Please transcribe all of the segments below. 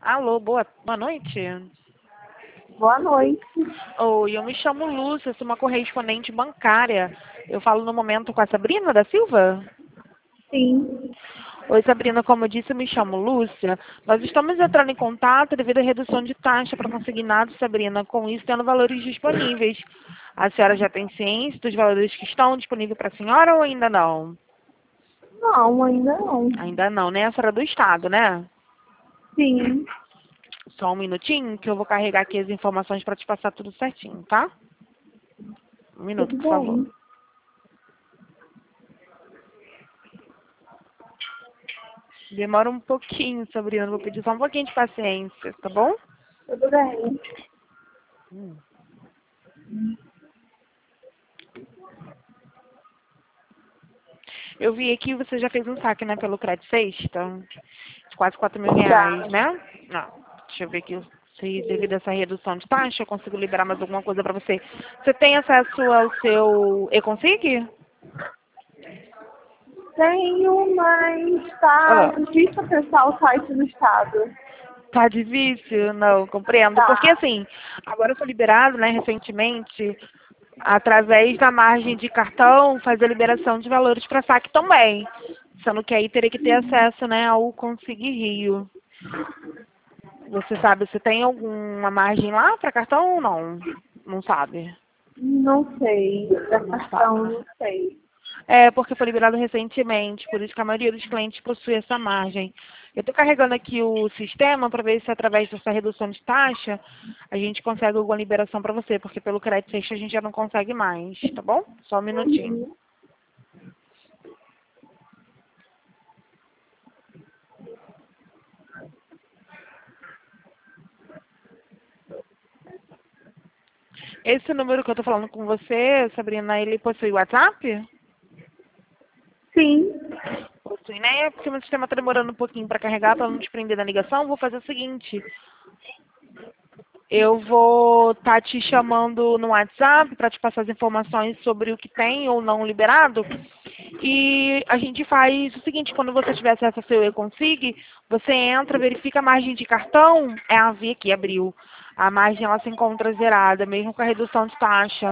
Alô, boa noite. Boa noite. Oi, eu me chamo Lúcia, sou uma correspondente bancária. Eu falo no momento com a Sabrina da Silva? Sim. Oi, Sabrina, como eu disse, eu me chamo Lúcia. Nós estamos entrando em contato devido à redução de taxa para consignados, Sabrina, com isso tendo valores disponíveis. A senhora já tem ciência dos valores que estão disponíveis para a senhora ou ainda não? Não, ainda não. Ainda não, né? A senhora é do Estado, né? Sim. Só um minutinho que eu vou carregar aqui as informações para te passar tudo certinho, tá? Um minuto, Tudo por favor. bem. Demora um pouquinho, Sabrina. Vou pedir só um pouquinho de paciência, tá bom? Tudo bem. Eu vi aqui que você já fez um saque, né, pelo Credit Sexta, de quase R$ 4.000, Já. né? Não, deixa eu ver aqui se devido a essa redução de taxa eu consigo liberar mais alguma coisa para você. Você tem acesso ao seu e-consig? Tenho, mas tá Ah, difícil acessar o site do Estado. tá difícil? Não, compreendo. Porque Tá. assim, agora foi liberado, né, recentemente, através da margem de cartão, fazer a liberação de valores para saque também. Sendo que aí teria que ter acesso, né, ao Consig Rio. Você sabe se tem alguma margem lá para cartão ou não? Não sabe? Não sei. Da Não sabe, cartão, né? não sei. É, porque foi liberado recentemente, por isso que a maioria dos clientes possui essa margem. Eu estou carregando aqui o sistema para ver se através dessa redução de taxa a gente consegue alguma liberação para você, porque pelo crédito Seixas a gente já não consegue mais, tá bom? Só um minutinho. Uhum. Esse número que eu estou falando com você, Sabrina, ele possui WhatsApp? Sim. Possui, né? É porque o meu sistema está demorando um pouquinho para carregar, para não desprender da ligação. Vou fazer o seguinte. Eu vou estar te chamando no WhatsApp para te passar as informações sobre o que tem ou não liberado. E a gente faz o seguinte, quando você tiver acesso ao seu e-consig, você entra, verifica a margem de cartão, é a V que abriu. A margem ela se encontra zerada, mesmo com a redução de taxa.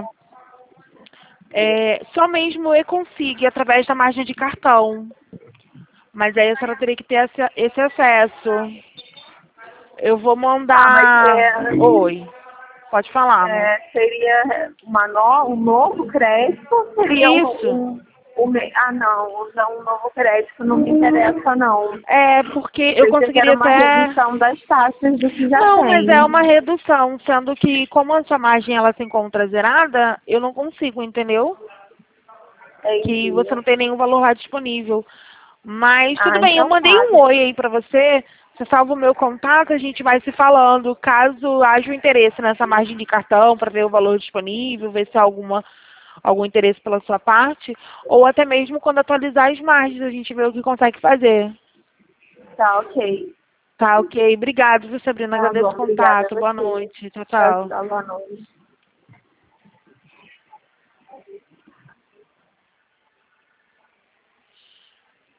É, só mesmo o e-consig, através da margem de cartão. Mas aí a senhora teria que ter esse acesso. Eu vou Tá, mas mandar... Oi, pode falar, amor. seria um novo crédito ou seria Isso. Ah, não, um novo crédito não me interessa, não. É, porque eu Pensei que era conseguiria uma até... redução das taxas do que já Não, mas é tem. uma redução, sendo que como a sua margem ela se encontra zerada, eu não consigo, entendeu? Que Entendi. você não tem nenhum valor lá disponível. Mas tudo Ah, bem, eu então mandei tá. um oi aí pra você, você salva o meu contato, a gente vai se falando. Caso haja um interesse nessa margem de cartão para ver o valor disponível, ver se há algum interesse pela sua parte, ou até mesmo quando atualizar as margens, a gente vê o que consegue fazer. Tá, ok. Tá, ok. Obrigado, viu, Sabrina? Tá Agradeço bom, o obrigada a contato. Boa você. noite. Tchau, Tchau, tchau. tchau, boa noite.